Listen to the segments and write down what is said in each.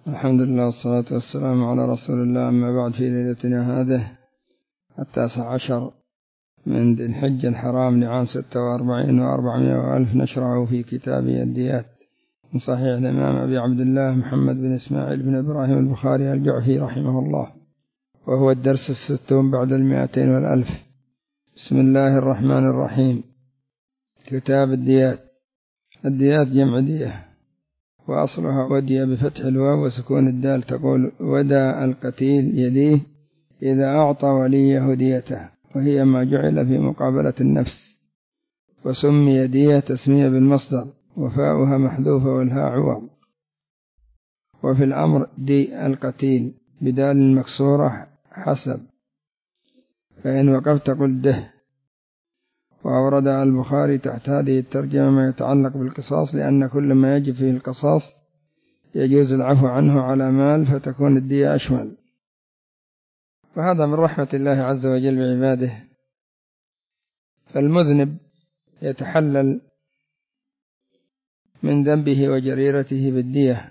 الحمد لله والصلاة والسلام على رسول الله. أما بعد، في ليلتنا هذه 19 من ذي الحجة الحرام لعام 46 و400 وألف نشرع في كتاب الديات من صحيح الإمام أبي عبد الله محمد بن إسماعيل بن إبراهيم البخاري الجعفي رحمه الله، وهو الدرس 60 بعد 200 والألف. بسم الله الرحمن الرحيم. كتاب الديات. الديات جمع دية، وأصلها ودي بفتح الواو وسكون الدال، تقول ودى القتيل يديه إذا أعطى وليه ديته، وهي ما جعل في مقابلة النفس، وسمي دية تسمية بالمصدر، وفاؤها محذوفة والهاء عوض. وفي الأمر دي القتيل بدال المكسورة حسب، فإن وقفت قل ده. وأورد البخاري تحت هذه الترجمة ما يتعلق بالقصاص، لأن كل ما يجب فيه القصاص يجوز العفو عنه على مال، فتكون الدية أشمل. وهذا من رحمة الله عز وجل بعباده، فالمذنب يتحلل من ذنبه وجريرته بالدية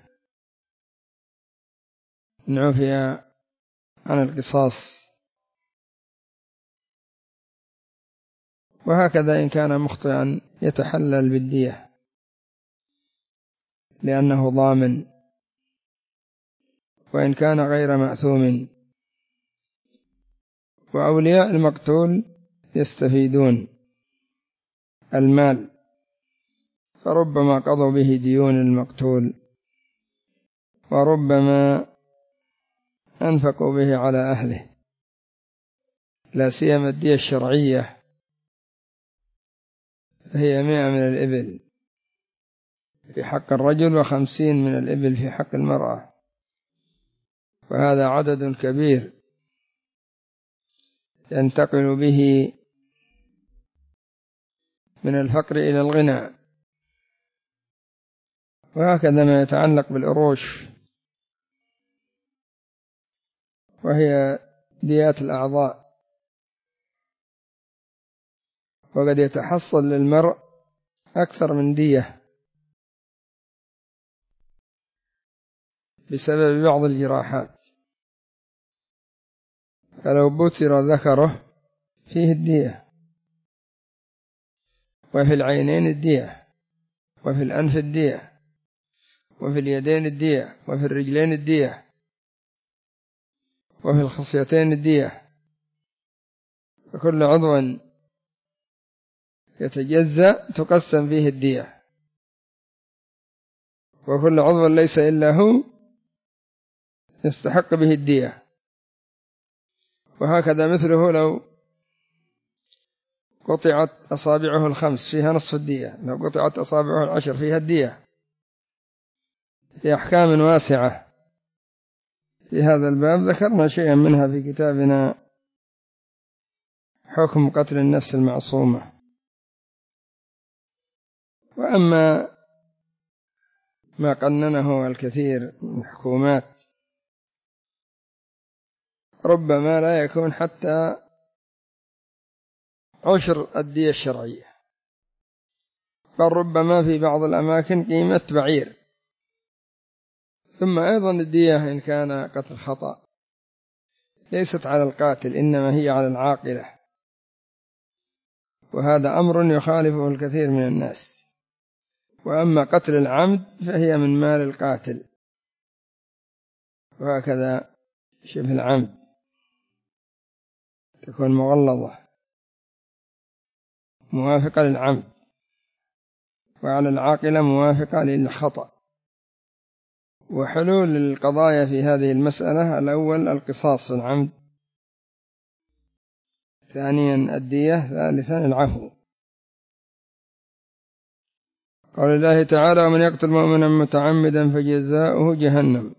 إن عفي عن القصاص، وهكذا إن كان مخطئا يتحلل بالدية لأنه ضامن، وإن كان غير مأثوم. وأولياء المقتول يستفيدون المال، فربما قضوا به ديون المقتول، وربما أنفقوا به على أهله، لا سيما الدية الشرعية فهي 100 من الإبل في حق الرجل، و50 من الإبل في حق المرأة، وهذا عدد كبير ينتقل به من الفقر إلى الغنى. وهكذا ما يتعلق بالأروش، وهي ديات الأعضاء، وقد يتحصل للمرء أكثر من دية بسبب بعض الجراحات، فلو بتر ذكره فيه الدية، وفي العينين الدية، وفي الأنف الدية، وفي اليدين الدية، وفي الرجلين الدية، وفي الخصيتين الدية، فكل عضو يتجزأ تقسم فيه الدية، وكل عضو ليس إلا هو يستحق به الدية. وهكذا مثله لو قطعت أصابعه 5 فيها نصف الدية، لو قطعت أصابعه 10 فيها الدية. في أحكام واسعة في هذا الباب ذكرنا شيئا منها في كتابنا حكم قتل النفس المعصومة. وأما ما قننه الكثير من الحكومات ربما لا يكون حتى عشر الدية الشرعية، بل ربما في بعض الأماكن قيمة بعير. ثم أيضا الدية إن كان قتل خطأ ليست على القاتل، إنما هي على العاقلة، وهذا أمر يخالفه الكثير من الناس. وأما قتل العمد فهي من مال القاتل، وهكذا شبه العمد تكون مغلظة موافقة للعمد، وعلى العاقلة موافقة للخطأ. وحلول القضايا في هذه المسألة: الأول القصاص في العمد، ثانيا الدية، ثالثا العفو. قال الله تعالى: ومن يقتل مؤمنا متعمدا فجزاؤه جهنم.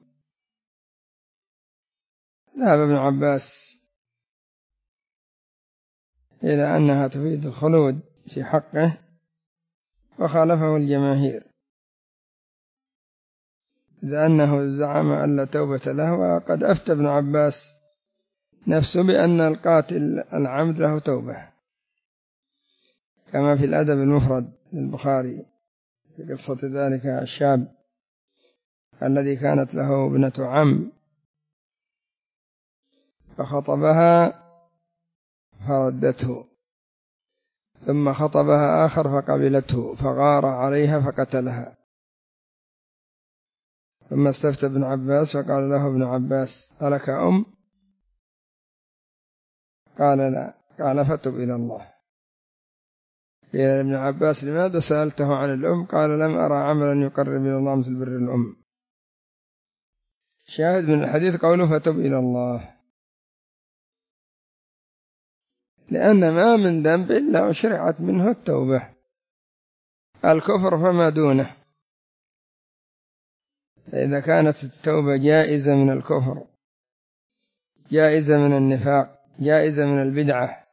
ذهب ابن عباس إلى أنها تفيد الخلود في حقه، وخالفه الجماهير، لأنه زعم أن لا توبة له. وقد أفتى ابن عباس نفسه بأن القاتل العمد له توبة، كما في الأدب المفرد للبخاري في قصة ذلك الشاب الذي كانت له ابنة عم فخطبها فردته، ثم خطبها آخر فقبلته فغار عليها فقتلها. ثم استفتى ابن عباس فقال له ابن عباس: ألك أم؟ قال: لا. قال: فتب إلى الله. يا ابن عباس: لماذا سألته عن الأم؟ قال: لم أرى عملا يقرب إلى الله مثل بر الأم. شاهد من الحديث قوله فتب إلى الله، لأن ما من ذنب إلا وشرعت منه التوبة. الكفر فما دونه، فإذا كانت التوبة جائزة من الكفر، جائزة من النفاق، جائزة من البدعة،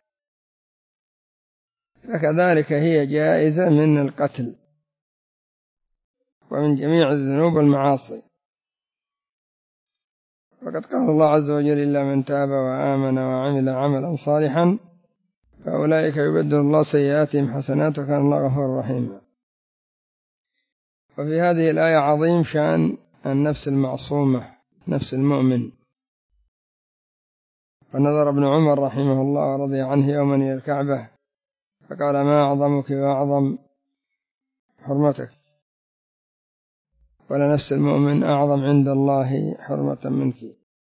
فكذلك هي جائزة من القتل ومن جميع الذنوب والمعاصي. وقد قال الله عز وجل: إلا من تاب وآمن وعمل عملا صالحا فأولئك يبدل الله سيئاتهم حسنات وكان الله غفورا رحيما. وفي هذه الآية عظيم شأن النفس المعصومة، نفس المؤمن. فنظر ابن عمر رحمه الله ورضي عنه يوما إلى الكعبة فقال: ما أعظمك وأعظم حرمتك، ولنفس المؤمن أعظم عند الله حرمة منك.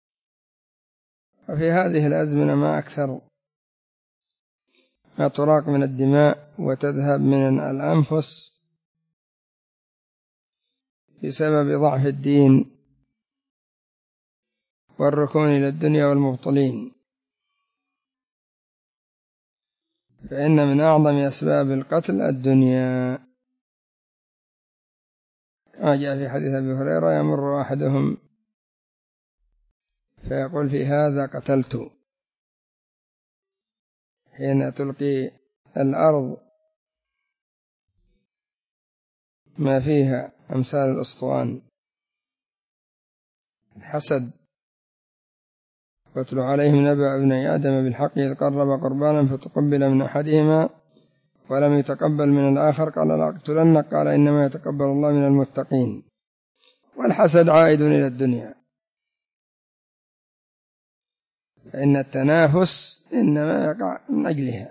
وفي هذه الأزمنة ما أكثر ما تراق من الدماء وتذهب من الأنفس بسبب ضعف الدين والركون إلى الدنيا والمبطلين. فإن من أعظم أسباب القتل الدنيا، كما جاء في حديث أبي هريرة: يمر أحدهم فيقول في هذا قتلت، حين تلقي الأرض ما فيها أمثال الأسطوان. الحسد: واتل عليهم نبأ ابني آدم بالحق إذ قرب قربانا فتقبل من أحدهما ولم يتقبل من الآخر قال: لأقتلنك، قال: إنما يتقبل الله من المتقين. والحسد عائد إلى الدنيا، فإن التنافس إنما يقع من أجلها.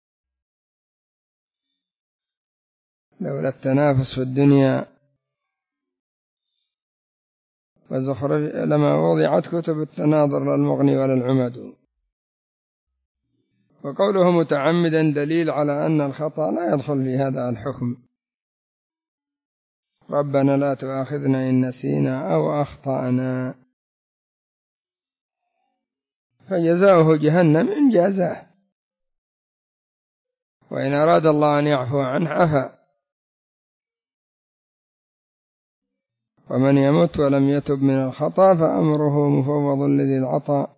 لولا التنافس في الدنيا والزخرف لما وضعت كتب التناظر للمغني ولا العمد. وقوله متعمدا دليل على أن الخطأ لا يدخل في هذا الحكم. ربنا لا تؤاخذنا إن نسينا أو أخطأنا، فجزاؤه جهنم إن جازاه، وإن أراد الله أن يعفو عنه عفا. ومن يمت ولم يتب من الخطأ فأمره مفوض لذي العطاء،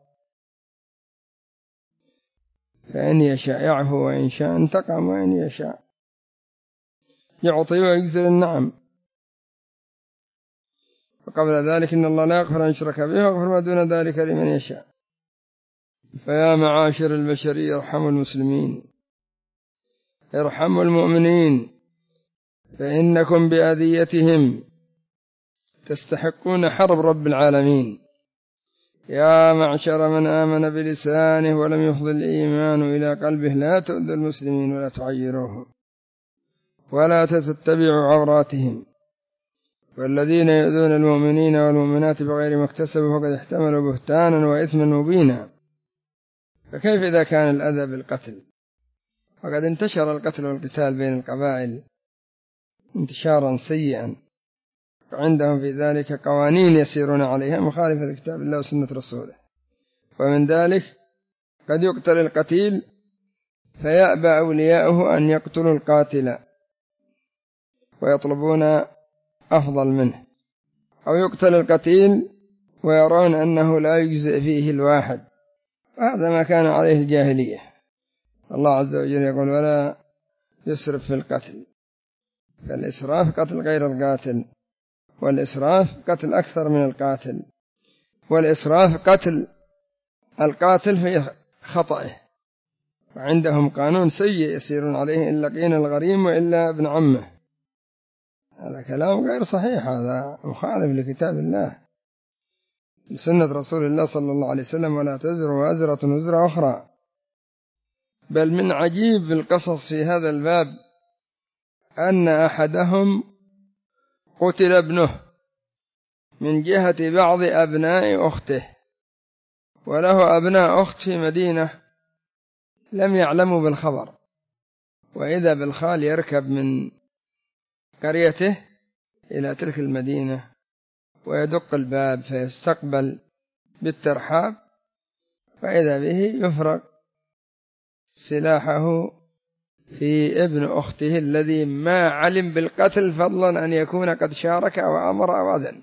فإن يشاء يعفو وإن شاء انتقم وإن يشاء يعطي ويجزل النعم. وقبل ذلك: إن الله لا يغفر أن يشرك به ويغفر ما دون ذلك لمن يشاء. فيا معاشر البشرية ارحموا المسلمين، ارحموا المؤمنين، فإنكم بأذيتهم تستحقون حرب رب العالمين. يا معشر من آمن بلسانه ولم يفض الإيمان إلى قلبه لا تؤذوا المسلمين ولا تعيروهم ولا تتبعوا عوراتهم، والذين يؤذون المؤمنين والمؤمنات بغير ما اكتسبوا فقد احتملوا بهتانا وإثما مبينا. فكيف إذا كان الأذى بالقتل؟ وقد انتشر القتل والقتال بين القبائل انتشارا سيئا، وعندهم في ذلك قوانين يسيرون عليها مخالفة لكتاب الله وسنة رسوله. ومن ذلك قد يقتل القتيل فيأبى أولياؤه أن يقتلوا القاتل ويطلبون أفضل منه، أو يقتل القتيل ويرون أنه لا يجزئ فيه الواحد، وهذا ما كان عليه الجاهلية. الله عز وجل يقول: ولا يسرف في القتل، فالإسراف قتل غير القاتل، والإسراف قتل أكثر من القاتل، والإسراف قتل القاتل في خطأه. وعندهم قانون سيء يسيرون عليه: إن لقينا الغريم وإلا ابن عمه. هذا كلام غير صحيح، هذا مخالف لكتاب الله لسنة رسول الله صلى الله عليه وسلم: ولا تزر وازرة وزر أخرى. بل من عجيب القصص في هذا الباب أن أحدهم قتل ابنه من جهة بعض أبناء أخته، وله أبناء أخت في مدينة لم يعلموا بالخبر، وإذا بالخال يركب من قريته إلى تلك المدينة ويدق الباب فيستقبل بالترحاب، فإذا به يفرغ سلاحه في ابن أخته الذي ما علم بالقتل، فضلا أن يكون قد شارك أو أمر أو أذن.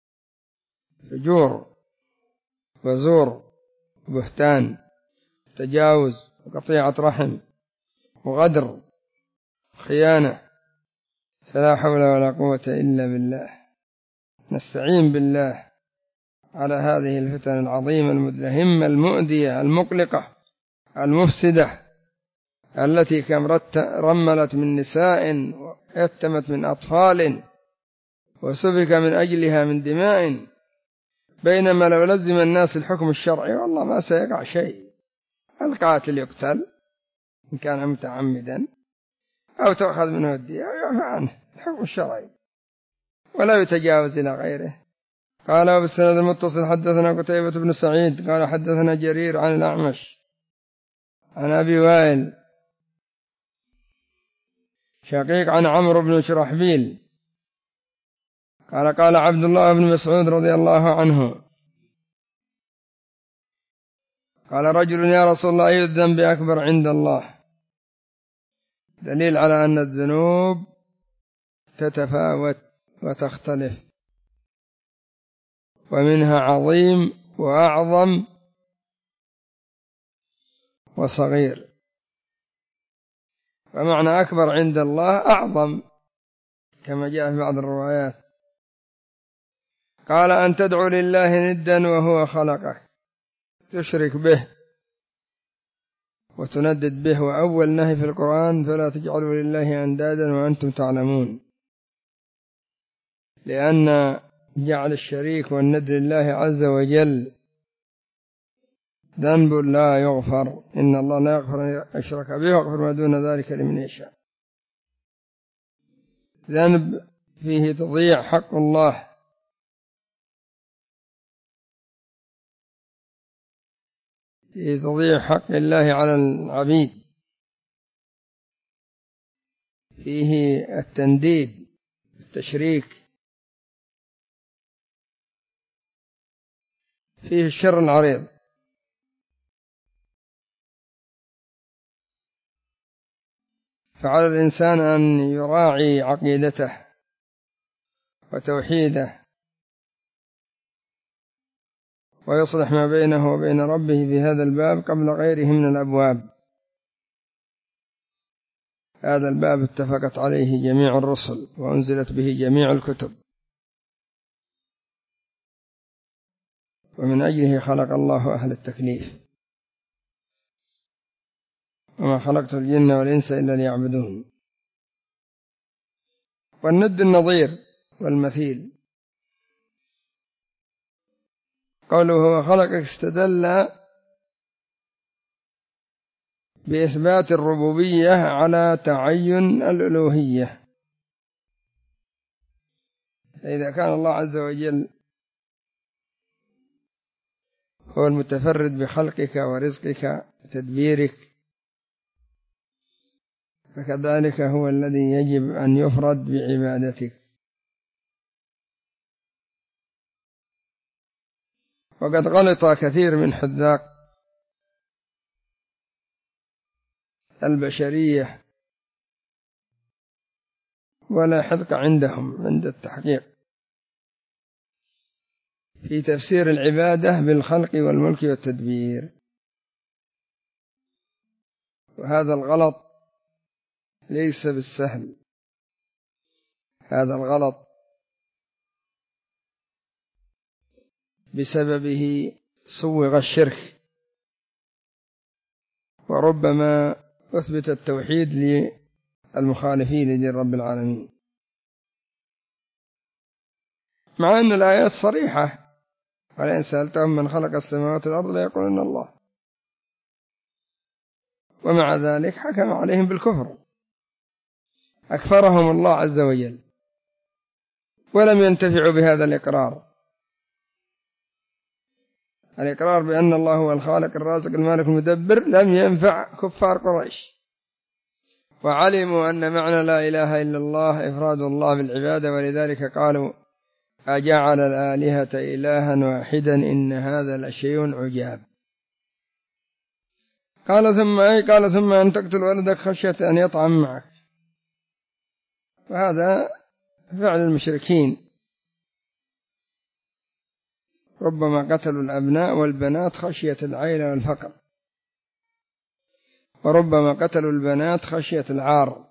فجور وزور، بهتان، تجاوز، قطيعة رحم، وغدر، خيانة، فلا حول ولا قوة إلا بالله. نستعين بالله على هذه الفتن العظيمة المدلهمة المؤذية المقلقة المفسدة، التي كم رملت من نساء ويتمت من أطفال وسفك من أجلها من دماء، بينما لو لزم الناس الحكم الشرعي والله ما سيقع شيء. القاتل يقتل إن كان متعمدا، أو تأخذ منه الدية أو يعفى عنه الحكم الشرعي، ولا يتجاوز إلى غيره. قال وبالسند المتصل حدثنا قتيبة بن سعيد قال حدثنا جرير عن الأعمش عن أبي وائل شقيق عن عمرو بن شرحبيل قال قال عبد الله بن مسعود رضي الله عنه قال رجل: يا رسول الله، أي الذنب أكبر عند الله؟ دليل على أن الذنوب تتفاوت وتختلف، ومنها عظيم وأعظم وصغير. ومعنى أكبر عند الله أعظم كما جاء في بعض الروايات. قال: أن تدعو لله ندا وهو خلقك، تشرك به وتندد به. وأول نهي في القرآن: فلا تجعلوا لله أندادا وأنتم تعلمون، لأن جعل الشريك والند لله عز وجل ذنب لا يغفر، إن الله لا يغفر أن يشرك به ويغفر ما دون ذلك لمن يشاء. ذنب فيه تضيع حق الله، فيه تضيع حق الله على العبيد، فيه التنديد، التشريك، فيه الشر العريض. فعلى الإنسان أن يراعي عقيدته وتوحيده، ويصلح ما بينه وبين ربه في هذا الباب قبل غيره من الأبواب. هذا الباب اتفقت عليه جميع الرسل وأنزلت به جميع الكتب، ومن أجله خلق الله أهل التكليف: وما خلقت الجن والإنس إلا ليعبدون. والند النظير والمثيل. قوله هو خلقك استدل بإثبات الربوبية على تعين الألوهية. فإذا كان الله عز وجل هو المتفرد بخلقك ورزقك وتدبيرك، فكذلك هو الذي يجب أن يفرد بعبادتك. وقد غلط كثير من حذاق البشرية ولا حذق عندهم عند التحقيق في تفسير العبادة بالخلق والملك والتدبير، وهذا الغلط ليس بالسهل. هذا الغلط بسببه سوغ الشرك، وربما أثبت التوحيد للمخالفين لرب العالمين. مع أن الآيات صريحة، ولئن سألتهم من خلق السماوات والأرض ليقولن الله، ومع ذلك حكم عليهم بالكفر، أكفرهم الله عز وجل، ولم ينتفعوا بهذا الإقرار بأن الله هو الخالق الرازق المالك المدبر، لم ينفع كفار قريش، وعلموا أن معنى لا إله إلا الله إفراد الله بالعبادة، ولذلك قالوا أجعل الآلهة إلها واحدا إن هذا لشيء عجاب. قال ثم أن تقتل ولدك خشية أن يطعم معك، وهذا فعل المشركين، ربما قتلوا الأبناء والبنات خشية العيلة والفقر، وربما قتلوا البنات خشية العار،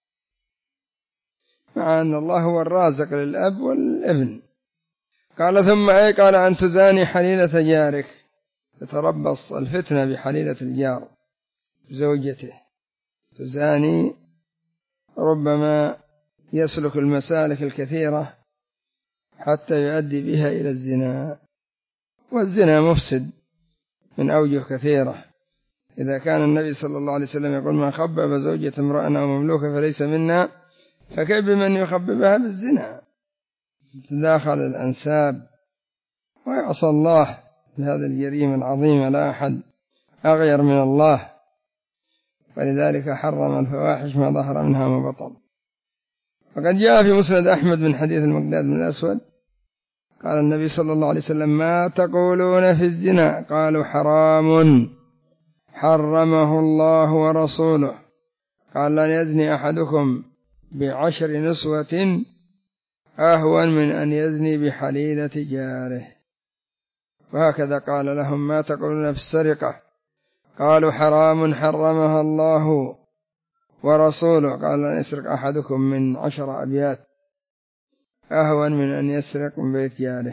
مع أن الله هو الرازق للأب والابن. قال ثم قال أن تزاني حليلة جارك، تتربص الفتنة بحليلة الجار زوجته، تزاني ربما يسلك المسالك الكثيرة حتى يؤدي بها إلى الزنا، والزنا مفسد من أوجه كثيرة. إذا كان النبي صلى الله عليه وسلم يقول من خبب زوجة امرأة أو مملوكة فليس منا، فكيف بمن يخببها بالزنا؟ تتداخل الأنساب ويعصى الله بهذا الجريمة العظيمة، لا أحد أغير من الله، ولذلك حرم الفواحش ما ظهر منها وما بطن. وقد جاء في مسند أحمد من حديث المقداد بن الأسود قال النبي صلى الله عليه وسلم ما تقولون في الزنا؟ قالوا حرام حرمه الله ورسوله. قال لن يزني أحدكم ب10 نسوة أهون من أن يزني بحليلة جاره. وهكذا قال لهم ما تقولون في السرقة؟ قالوا حرام حرمها الله ورسوله. قال لن يسرق أحدكم من 10 أبيات أهون من أن يسرق من بيت جاره.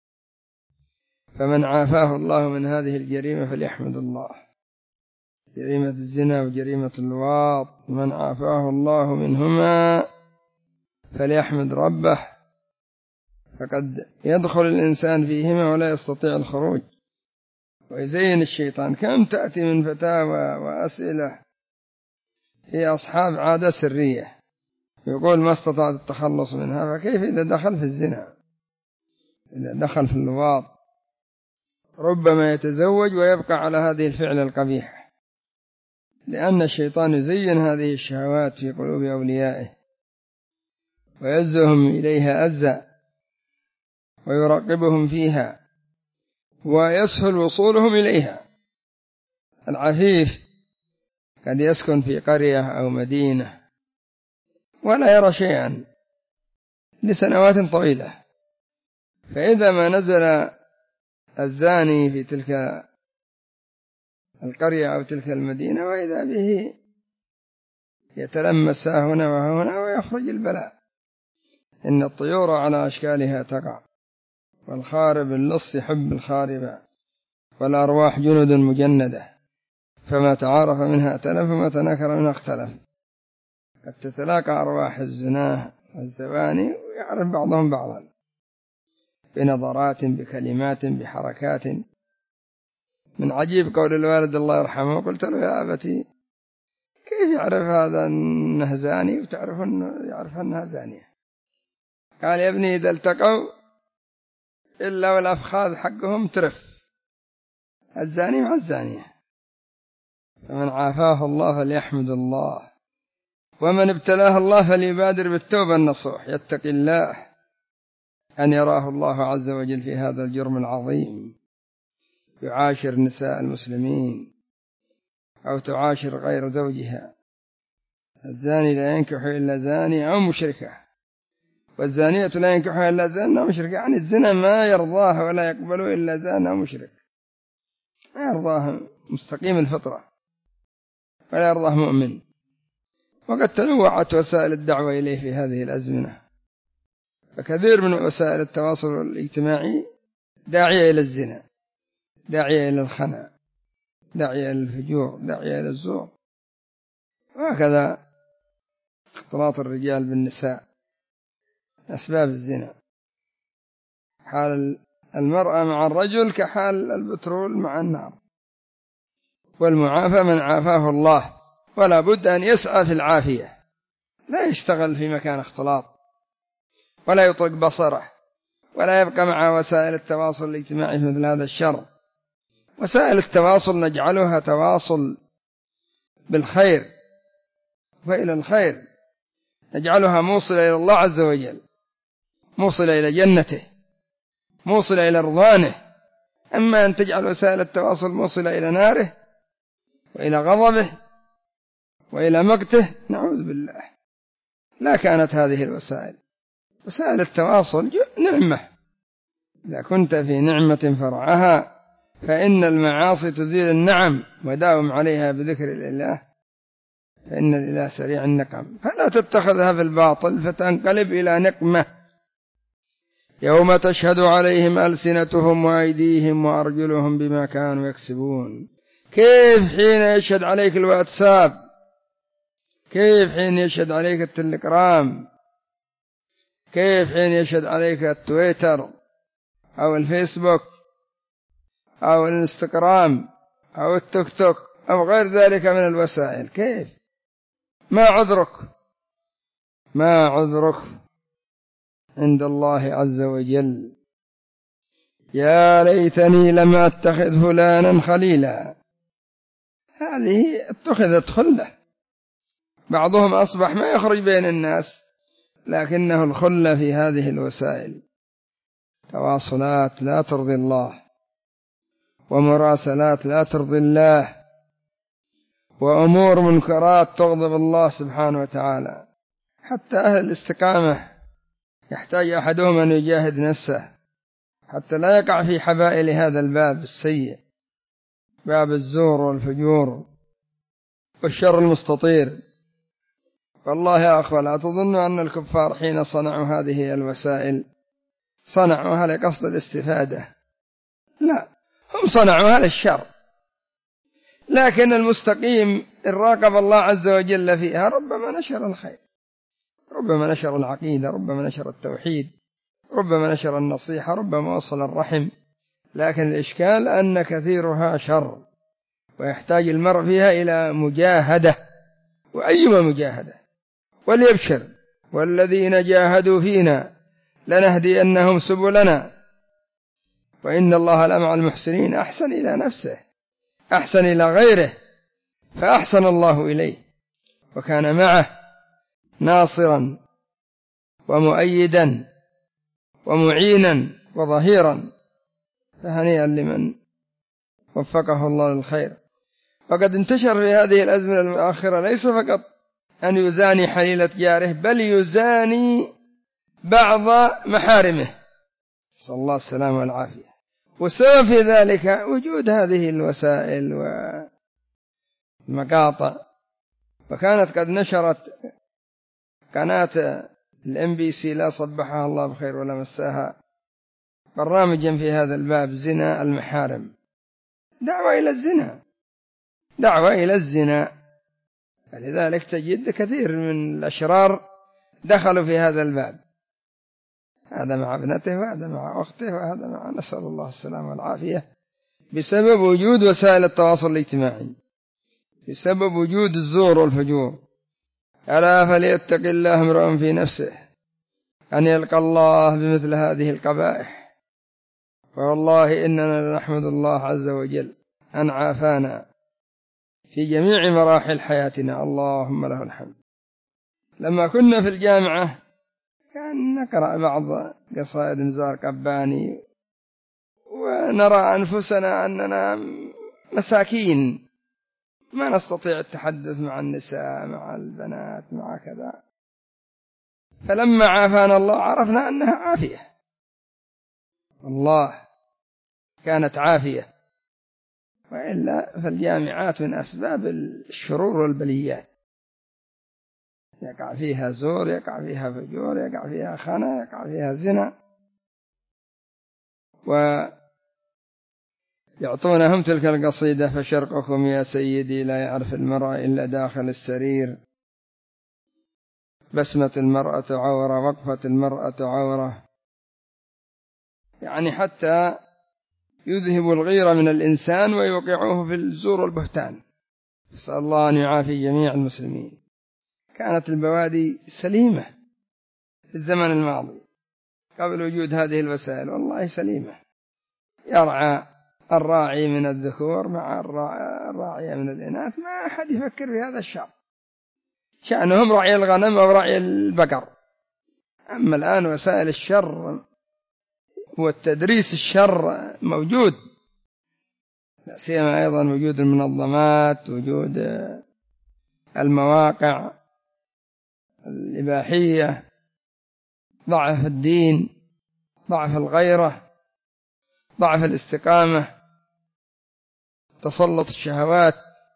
فمن عافاه الله من هذه الجريمة فليحمد الله، جريمة الزنا وجريمة اللواط، من عافاه الله منهما فليحمد ربه، فقد يدخل الإنسان فيهما ولا يستطيع الخروج. ويزين الشيطان، كم تأتي من فتاوى وأسئلة هي أصحاب عادة سرية، يقول ما استطعت التخلص منها، فكيف إذا دخل في الزنا، إذا دخل في اللواط؟ ربما يتزوج ويبقى على هذه الفعل القبيح، لأن الشيطان يزين هذه الشهوات في قلوب أوليائه ويزهم إليها أزا ويراقبهم فيها ويسهل وصولهم إليها. العفيف قد يسكن في قرية أو مدينة ولا يرى شيئا لسنوات طويلة، فإذا ما نزل الزاني في تلك القرية أو تلك المدينة وإذا به يتلمس هنا وهنا ويخرج البلاء. إن الطيور على أشكالها تقع، والخارب اللص يحب الخارب، والأرواح جند مجندة، فما تعارف منها ائتلف وما تناكر منها اختلف. قد تتلاقى أرواح الزناه والزواني ويعرف بعضهم بعضا بنظرات بكلمات بحركات. من عجيب قول الوالد الله يرحمه، قلت له يا أبتي كيف يعرف هذا أنه زاني وتعرف أنه يعرف أنها زانية؟ قال يا ابني إذا التقوا إلا والأفخاذ حقهم ترف، الزاني مع الزانية. فمن عافاه الله فليحمد الله، ومن ابتلاه الله فليبادر بالتوبة النصوح، يتقي الله أن يراه الله عز وجل في هذا الجرم العظيم، يعاشر نساء المسلمين أو تعاشر غير زوجها. الزاني لا ينكح إلا زاني أو مشركة، والزانية لا ينكحها إلا زان أو مشرك. يعني الزنا ما يرضاه ولا يقبله إلا زان أو مشرك، ما يرضاه مستقيم الفطرة ولا يرضاه مؤمن. وقد تنوعت وسائل الدعوة إليه في هذه الأزمنة، فكثير من وسائل التواصل الاجتماعي داعية إلى الزنا، داعية إلى الخنا، داعية إلى الفجور، داعية إلى الزور. وهكذا اختلاط الرجال بالنساء أسباب الزنا. حال المرأة مع الرجل كحال البترول مع النار، والمعافى من عافاه الله، ولا بد أن يسعى في العافية، لا يشتغل في مكان اختلاط، ولا يطلق بصره، ولا يبقى مع وسائل التواصل الاجتماعي في مثل هذا الشر. وسائل التواصل نجعلها تواصل بالخير وإلى الخير، نجعلها موصلة إلى الله عز وجل، موصلة إلى جنته، موصلة إلى رضوانه. أما أن تجعل وسائل التواصل موصلة إلى ناره وإلى غضبه وإلى مقته، نعوذ بالله. لا كانت هذه الوسائل، وسائل التواصل نعمة، إذا كنت في نعمة فرعها فإن المعاصي تزيل النعم، وداوم عليها بذكر الله فإن الإله سريع النقم. فلا تتخذها في الباطل فتنقلب إلى نقمة. يوم تشهد عليهم ألسنتهم وأيديهم وأرجلهم بما كانوا يكسبون. كيف حين يشهد عليك الواتساب، كيف حين يشهد عليك التليجرام، كيف حين يشهد عليك التويتر أو الفيسبوك أو الانستغرام أو التيك توك أو غير ذلك من الوسائل، كيف؟ ما عذرك؟ ما عذرك عند الله عز وجل؟ يا ليتني لم أتخذ فلانا خليلا. هذه اتخذت خلة، بعضهم أصبح ما يخرج بين الناس، لكنه الخلة في هذه الوسائل، تواصلات لا ترضي الله، ومراسلات لا ترضي الله، وأمور منكرات تغضب الله سبحانه وتعالى. حتى أهل الاستقامة يحتاج أحدهم أن يجاهد نفسه حتى لا يقع في حبائل هذا الباب السيء، باب الزور والفجور والشر المستطير. والله يا أخوة لا تظنوا أن الكفار حين صنعوا هذه الوسائل صنعوها لقصد الاستفادة، لا، هم صنعوها للشر، لكن المستقيم إن راقب الله عز وجل فيها ربما نشر الخير، ربما نشر العقيدة، ربما نشر التوحيد، ربما نشر النصيحة، ربما وصل الرحم. لكن الإشكال أن كثيرها شر، ويحتاج المرء فيها إلى مجاهدة، وأيما مجاهدة. وليبشر والذين جاهدوا فينا لنهدينهم سبلنا وإن الله لمع المحسنين. أحسن إلى نفسه، أحسن إلى غيره، فأحسن الله إليه وكان معه ناصرا ومؤيدا ومعينا وظهيرا. فهنيئا لمن وفقه الله للخير. فقد انتشر في هذه الأزمنة المؤخرة ليس فقط أن يزاني حليلة جاره، بل يزاني بعض محارمه، صلى الله السلامة والعافية. والسبب في ذلك وجود هذه الوسائل والمقاطع. وكانت قد نشرت قناة الMBC لا صبحها الله بخير ولا مساها برنامجا في هذا الباب، زنا المحارم، دعوة إلى الزنا، دعوة إلى الزنا. فلذلك تجد كثير من الأشرار دخلوا في هذا الباب، هذا مع ابنته وهذا مع أخته وهذا مع، نسأل الله السلامة والعافية، بسبب وجود وسائل التواصل الاجتماعي، بسبب وجود الزور والفجور. ألا فليتق الله امرؤ في نفسه أن يلقى الله بمثل هذه القبائح. والله إننا نحمد الله عز وجل أن عافانا في جميع مراحل حياتنا، اللهم له الحمد. لما كنا في الجامعة كان نقرأ بعض قصائد نزار قباني ونرى أنفسنا أننا مساكين ما نستطيع التحدث مع النساء، مع البنات، مع كذا. فلما عافانا الله عرفنا أنها عافية، الله كانت عافية. وإلا فالجامعات من أسباب الشرور والبليات، يقع فيها زور، يقع فيها فجور، يقع فيها خنا، يقع فيها زنا. ويعطونهم تلك القصيدة: فشرقكم يا سيدي لا يعرف المرأة إلا داخل السرير، بسمة المرأة عورة، وقفة المرأة عورة، يعني حتى يذهب الغيرة من الإنسان ويوقعوه في الزور والبهتان. نسأل الله أن يعافي جميع المسلمين. كانت البوادي سليمة في الزمن الماضي قبل وجود هذه الوسائل، والله سليمة، يرعى الراعي من الذكور مع الراعية من الإناث، ما أحد يفكر في هذا الشر، شأنهم رعي الغنم أو رعي البقر. أما الآن وسائل الشر والتدريس الشر موجود، لا سيما أيضا وجود المنظمات، وجود المواقع الإباحية، ضعف الدين، ضعف الغيرة، ضعف الاستقامة، تسلط الشهوات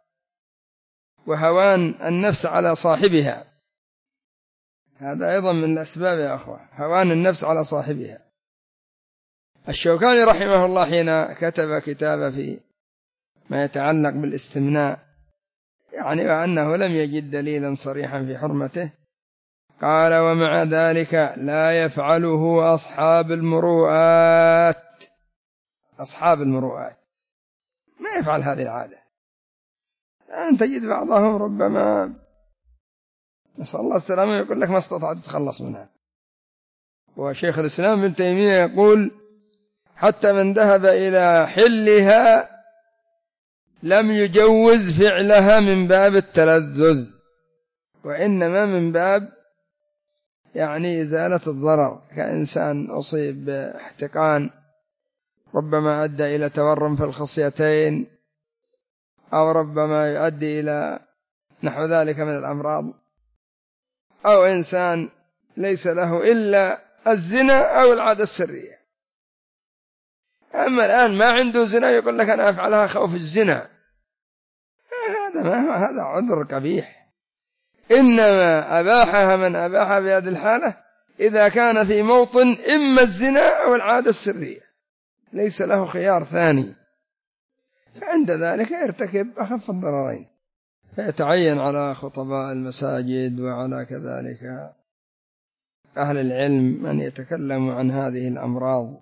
وهوان النفس على صاحبها. هذا أيضا من الأسباب يا أخوة، هوان النفس على صاحبها. الشوكاني رحمه الله حين كتب كتابه في ما يتعلق بالاستمناء، يعني وأنه لم يجد دليلا صريحا في حرمته، قال: ومع ذلك لا يفعله أصحاب المروءات. أصحاب المروءات ما يفعل هذه العادة. أن تجد بعضهم ربما، نسأل الله السلامة، يقول لك ما استطعت تتخلص منها. وشيخ الإسلام ابن تيمية يقول: حتى من ذهب إلى حلها لم يجوز فعلها من باب التلذذ، وإنما من باب يعني إزالة الضرر، كإنسان أصيب باحتقان ربما أدى إلى تورم في الخصيتين، أو ربما يؤدي إلى نحو ذلك من الأمراض، أو إنسان ليس له إلا الزنا أو العادة السرية. أما الآن ما عنده زنا يقول لك أنا أفعلها خوف الزنا، هذا عذر قبيح. إنما أباحها من أباحها في هذه الحالة إذا كان في موطن إما الزنا أو العادة السرية، ليس له خيار ثاني، فعند ذلك يرتكب أخف الضررين. فيتعين على خطباء المساجد وعلى كذلك أهل العلم أن يتكلموا عن هذه الأمراض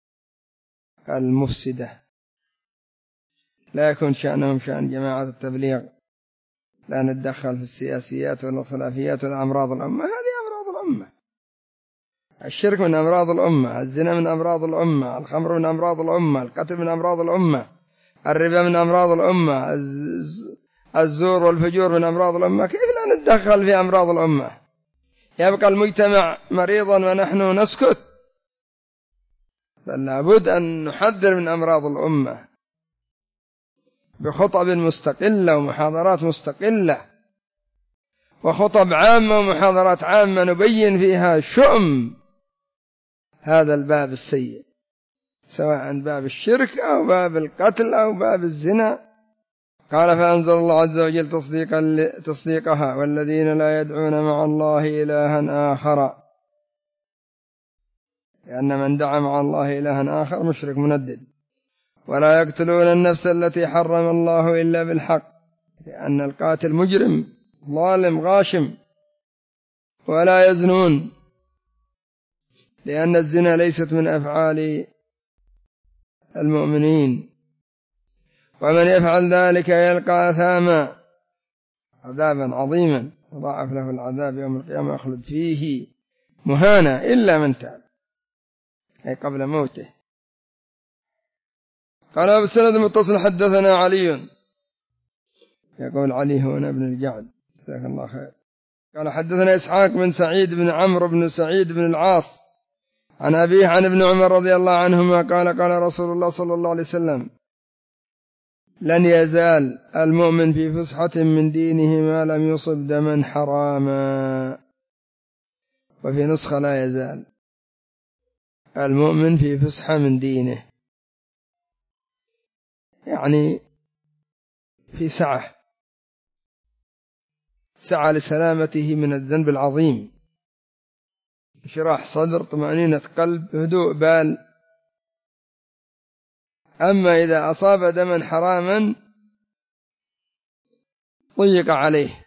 المفسدة، لا يكون شأنهم شأن جماعة التبليغ، لا نتدخل في السياسيات ولا الخلافيات ولا أمراض الأمة. هذه أمراض الأمة، الشرك من أمراض الأمة، الزنا من أمراض الأمة، الخمر من أمراض الأمة، القتل من أمراض الأمة، الربا من أمراض الأمة، الزور والفجور من أمراض الأمة. كيف لا نتدخل في أمراض الأمة؟ يبقى المجتمع مريضا ونحن نسكت؟ بل لابد أن نحذر من أمراض الأمة بخطب مستقلة ومحاضرات مستقلة وخطب عامة ومحاضرات عامة، نبين فيها شؤم هذا الباب السيء، سواء باب الشرك أو باب القتل أو باب الزنا. قال: فأنزل الله عز وجل تصديقها: والذين لا يدعون مع الله إلها آخر، لأن من دعا مع الله إلها آخر مشرك مندد. ولا يقتلون النفس التي حرم الله إلا بالحق، لأن القاتل مجرم ظالم غاشم. ولا يزنون، لأن الزنا ليست من أفعال المؤمنين. ومن يفعل ذلك يلقى أثاما، عذابا عظيما، يضاعف له العذاب يوم القيامة يخلد فيه مهانا إلا من تاب، أي قبل موته. قال: بالسند المتصل حدثنا علي، يقول علي هو ابن الجعد، جزاك الله خير. قال: حدثنا إسحاق بن سعيد بن عمرو بن سعيد بن العاص عن أبيه عن ابن عمر رضي الله عنهما قال: قال رسول الله صلى الله عليه وسلم: لن يزال المؤمن في فسحة من دينه ما لم يصب دما حراما. وفي نسخة: لا يزال المؤمن في فسحة من دينه، يعني في سعة لسلامته من الذنب العظيم، شراح صدر، طمأنينة قلب، هدوء بال. أما إذا أصاب دما حراما ضيق عليه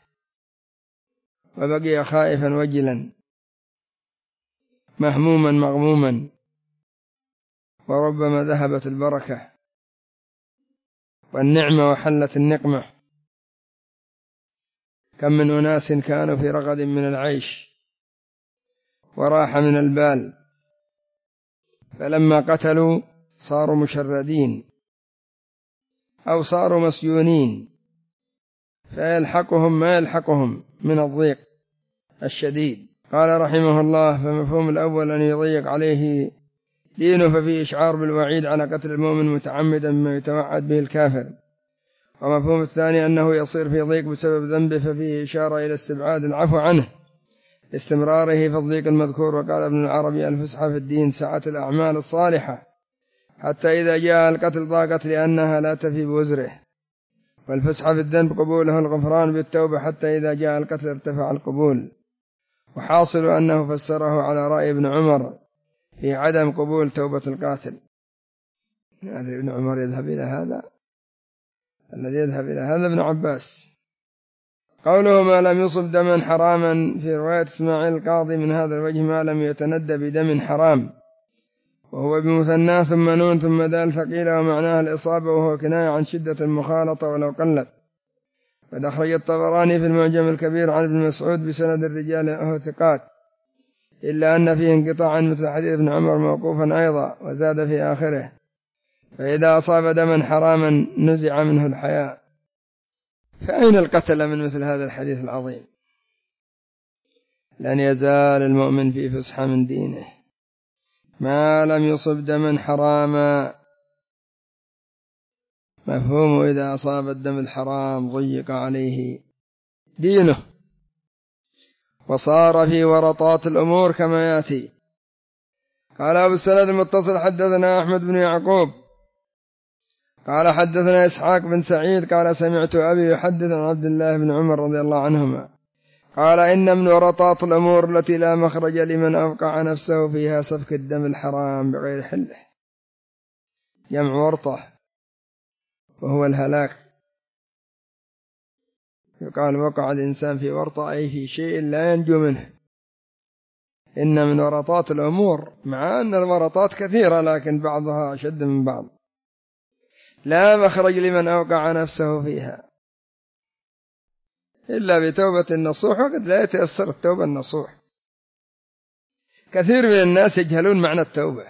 وبقي خائفا وجلا مهموما مغموما. وربما ذهبت البركة والنعمة وحلت النقمة. كم من أناس كانوا في رغد من العيش وراحة من البال، فلما قتلوا صاروا مشردين أو صاروا مسجونين، فيلحقهم ما يلحقهم من الضيق الشديد. قال رحمه الله: فمفهوم الأول أن يضيق عليه دينه، ففيه إشعار بالوعيد على قتل المؤمن متعمدا مما يتوعد به الكافر. ومفهوم الثاني أنه يصير في ضيق بسبب ذنبه، ففيه إشارة إلى استبعاد العفو عنه استمراره في الضيق المذكور. وقال ابن العربي: الفسحة في الدين سعة الأعمال الصالحة حتى إذا جاء القتل ضاقت لأنها لا تفي بوزره، والفسحة في الذنب قبوله الغفران بالتوبة حتى إذا جاء القتل ارتفع القبول. وحاصل أنه فسره على رأي ابن عمر في عدم قبول توبة القاتل. يعني ابن عمر يذهب إلى هذا، الذي يذهب إلى هذا ابن عباس. قوله: ما لم يصب دما حراما، في رواية إسماعيل القاضي: من هذا الوجه ما لم يتندى بدم حرام، وهو بمثنى ثم نون ثم دال ثقيلة، ومعناها الإصابة، وهو كناية عن شدة المخالطة ولو قلت. قد أخرج الطبراني في المعجم الكبير عن ابن مسعود بسند الرجال أهو ثقات، إلا أن فيه انقطاعا مثل حديث ابن عمر موقوفا أيضا، وزاد في آخره: فإذا أصاب دما حراما نزع منه الحياء. فأين القتل من مثل هذا الحديث العظيم؟ لن يزال المؤمن في فسحة من دينه ما لم يصب دما حراما. مفهوم: إذا أصاب الدم الحرام ضيق عليه دينه وصار في ورطات الأمور كما يأتي. قال أبو السند المتصل: حدثنا أحمد بن يعقوب قال حدثنا إسحاق بن سعيد قال سمعت أبي يحدث عن عبد الله بن عمر رضي الله عنهما قال: إن من ورطات الأمور التي لا مخرج لمن أوقع نفسه فيها سفك الدم الحرام بغير حله. جمع ورطة، وهو الهلاك. يقال وقع الإنسان في ورطة، أي في شيء لا ينجو منه. إن من ورطات الأمور، مع أن الورطات كثيرة لكن بعضها أشد من بعض. لا مخرج لمن أوقع نفسه فيها إلا بتوبة النصوح، وقد لا يتيسر التوبة النصوح. كثير من الناس يجهلون معنى التوبة،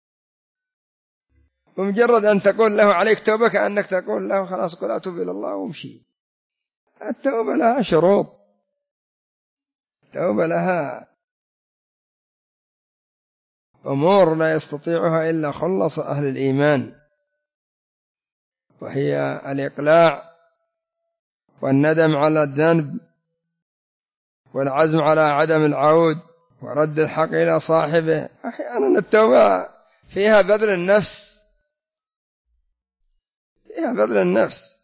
ومجرد أن تقول له عليك توبة كأنك تقول له خلاص قل أتوب إلى الله وامشي. التوبة لها شروط، التوبة لها أمور لا يستطيعها إلا خلص أهل الإيمان، وهي الإقلاع والندم على الذنب والعزم على عدم العود ورد الحق إلى صاحبه. أحيانا التوبة فيها بذل النفس، فيها بذل النفس.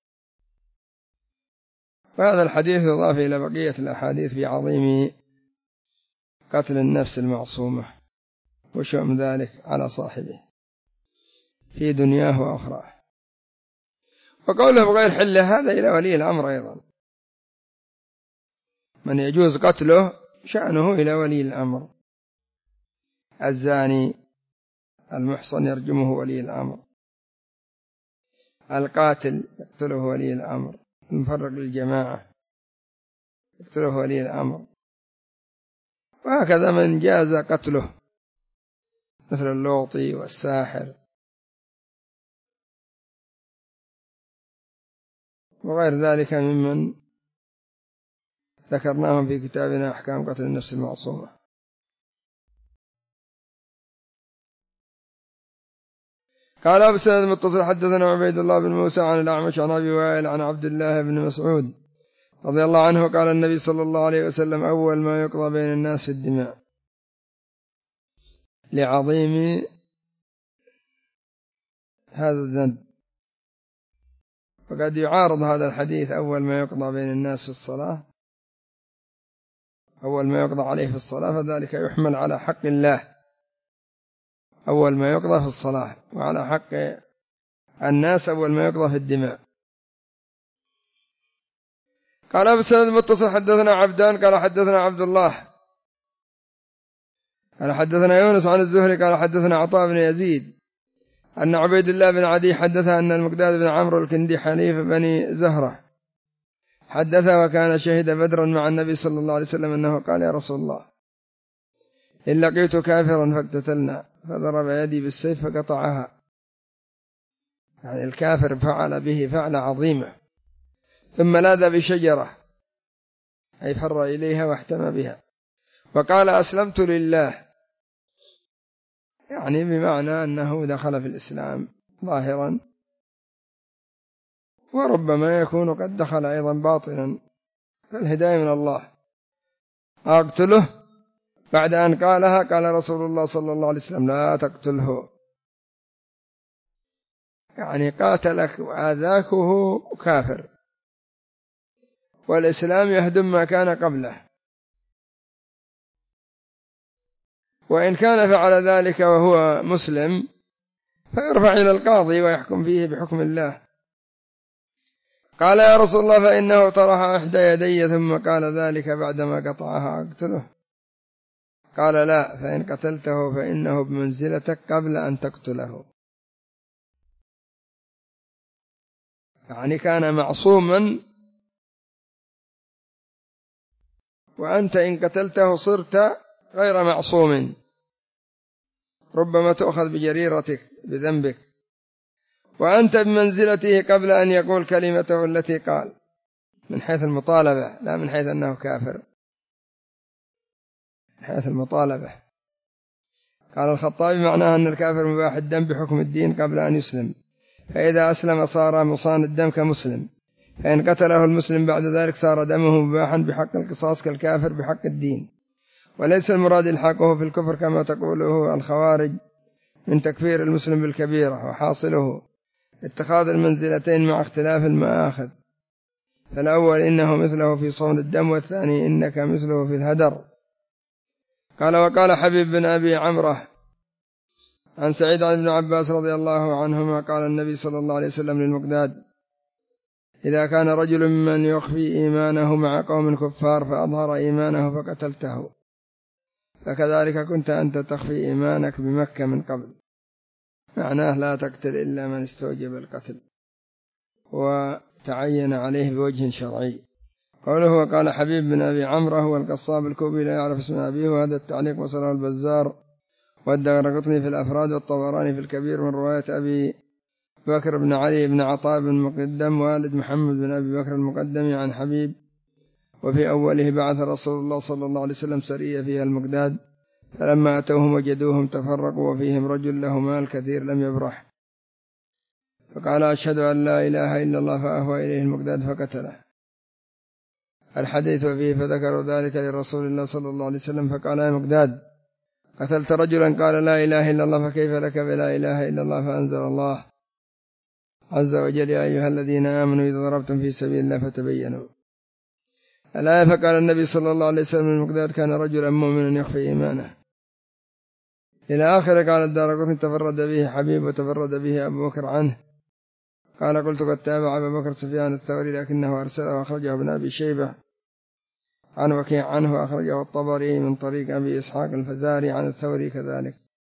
وهذا الحديث يضاف إلى بقية الأحاديث بعظيم قتل النفس المعصومة وشؤم ذلك على صاحبه في دنياه وأخراه. وقوله بغير حله هذا إلى ولي الأمر أيضا، من يجوز قتله شأنه إلى ولي الأمر. الزاني المحصن يرجمه ولي الأمر، القاتل يقتله ولي الأمر، المفرق للجماعة يقتله ولي الأمر، وهكذا من جاز قتله مثل اللوطي والساحر وغير ذلك ممن ذكرناهم في كتابنا أحكام قتل النفس المعصومة. قال أبو السند المتصل: حدثنا عبيد الله بن موسى عن الأعمش عن أبي وائل عن عبد الله بن مسعود رضي الله عنه قال: النبي صلى الله عليه وسلم: أول ما يقضى بين الناس في الدماء، لعظيم هذا الذنب. وقد يعارض هذا الحديث: أول ما يقضى بين الناس في الصلاة، أول ما يقضى عليه في الصلاة، فذلك يحمل على حق الله، أول ما يقضى في الصلاة، وعلى حق الناس أول ما يقضى في الدماء. قال أبو السند المتصل: حدثنا عبدان قال حدثنا عبد الله قال حدثنا يونس عن الزهري قال حدثنا عطاء بن يزيد أن عبيد الله بن عدي حدث أن المقداد بن عمرو الكندي حليف بني زهرة حدث وكان شهد بدرا مع النبي صلى الله عليه وسلم أنه قال: يا رسول الله، إن لقيت كافرا فاقتتلنا، فضرب يدي بالسيف فقطعها. يعني الكافر فعل به فعل عظيمة، ثم لاذ بشجرة، أي فر إليها واحتمى بها، وقال: أسلمت لله، يعني بمعنى أنه دخل في الإسلام ظاهرا، وربما يكون قد دخل أيضا باطنا، فالهداية من الله. أقتله بعد أن قالها، قال رسول الله صلى الله عليه وسلم: لا تقتله، يعني قاتلك وآذاك وهو كافر، والإسلام يهدم ما كان قبله، وإن كان فعل ذلك وهو مسلم فيرفع إلى القاضي ويحكم فيه بحكم الله. قال: يا رسول الله، فإنه طرح إحدى يدي ثم قال ذلك بعدما قطعها، أقتله؟ قال: لا، فإن قتلته فإنه بمنزلتك قبل أن تقتله. يعني كان معصوما، وأنت إن قتلته صرت غير معصوم، ربما تؤخذ بجريرتك بذنبك، وأنت بمنزلته قبل أن يقول كلمته التي قال، من حيث المطالبة، لا من حيث أنه كافر، من حيث المطالبة. قال الخطابي: معناه أن الكافر مباح الدم بحكم الدين قبل أن يسلم، فإذا أسلم صار مصان الدم كمسلم، فإن قتله المسلم بعد ذلك صار دمه مباحا بحق القصاص كالكافر بحق الدين. وليس المراد الحاقه في الكفر كما تقوله الخوارج من تكفير المسلم بالكبيرة، وحاصله اتخاذ المنزلتين مع اختلاف المآخذ، فالأول إنه مثله في صون الدم، والثاني إنك مثله في الهدر. قال: وقال حبيب بن أبي عمره عن سعيد عن ابن عباس رضي الله عنهما قال النبي صلى الله عليه وسلم للمقداد: إذا كان رجل ممن يخفي إيمانه مع قوم كفار فأظهر إيمانه فقتلته، فكذلك كنت أنت تخفي إيمانك بمكة من قبل. معناه لا تقتل إلا من استوجب القتل وتعين عليه بوجه شرعي. قوله: وقال حبيب بن أبي عمره هو القصاب الكوبي لا يعرف اسم أبيه، وهذا التعليق وصله البزار والدارقطني في الأفراد، والطبراني في الكبير، من رواية أبي بكر بن علي بن عطاء بن مقدم والد محمد بن أبي بكر المقدم عن حبيب. وفي أوله: بعث رسول الله صلى الله عليه وسلم سرية فيها المقداد، فلما أتوهم وجدوهم تفرقوا، وفيهم رجل له مال كثير لم يبرح، فقال: أشهد أن لا إله إلا الله، فأهوى إليه المقداد فقتله. الحديث وفيه: فذكروا ذلك لرسول الله صلى الله عليه وسلم، فقال: يا مقداد، قتلت رجلا قال لا إله إلا الله، فكيف لك بلا إله إلا الله؟ فأنزل الله عز وجل: يا أيها الذين آمنوا إذا ضربتم في سبيل الله فتبينوا، الآية. فقال النبي صلى الله عليه وسلم: المقداد كان رجلا مؤمنا يخفي إيمانه، إلى آخر. قال الدارقطني: تفرد به حبيب وتفرد به أبو بكر عنه. قال: قلت: قد تابع أبو بكر سفيان الثوري لكنه أرسله، وأخرجه ابن أبي شيبة عن وكيع عنه، أخرجه الطبري من طريق أبي إسحاق الفزاري عن الثوري كذلك.